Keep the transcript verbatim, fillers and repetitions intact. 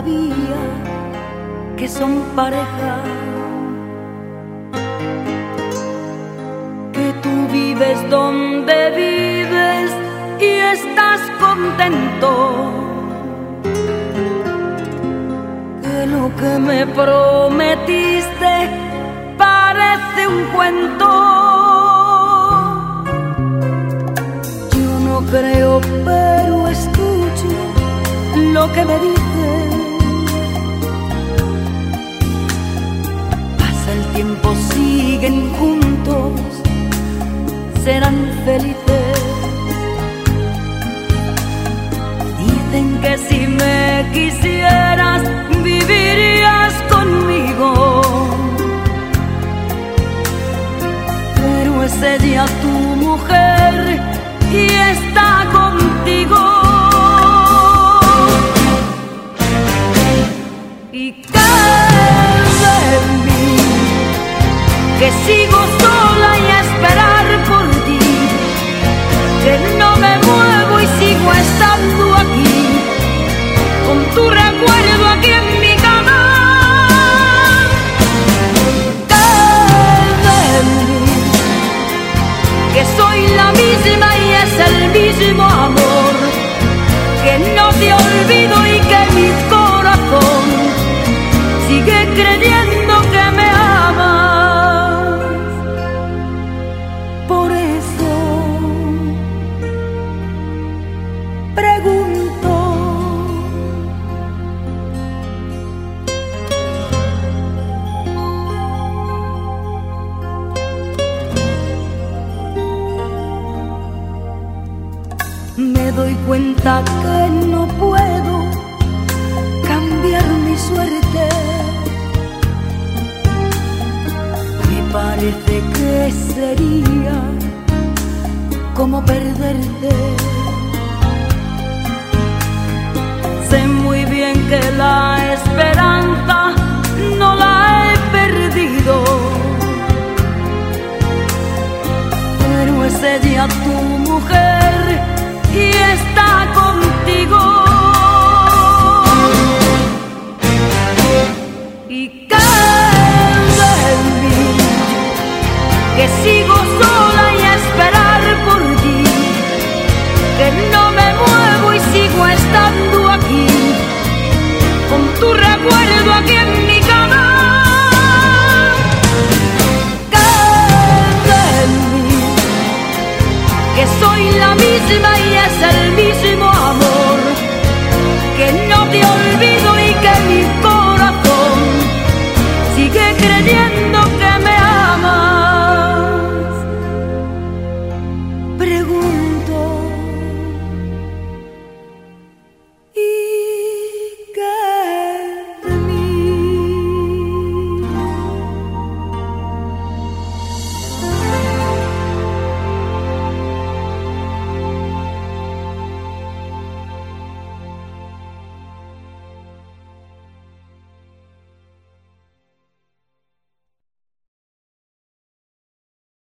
todavía que son pareja, que tú vives donde vives y estás contento, que lo que me prometiste parece un cuento. Yo no creo, pero escucho lo que me dicen. Pasa el tiempo, siguen juntos, serán felices. Dicen que si me quisieras vivirías conmigo, pero es ella tu mujer y está contigo. Y queda en mí que sigo sola y a esperar por ti, que no me muevo y sigo estando aquí, con tu recuerdo aquí en mi cama. Queda en mí que soy la misma y es el mismo amor, que no te olvido y que mi corazón sigue creyendo que me amas. Por eso pregunto, me doy cuenta que no puedo cambiar mi suerte. Me parece que sería como perderte. Sé muy bien que la esperanza no la he perdido, pero es ella tu mujer y está contigo. Y queda en mí que sigo sola y a esperar por ti, que no me muevo y sigo estando aquí, con tu recuerdo aquí en mi cama. Queda en mí que soy la misma y es el mismo amor,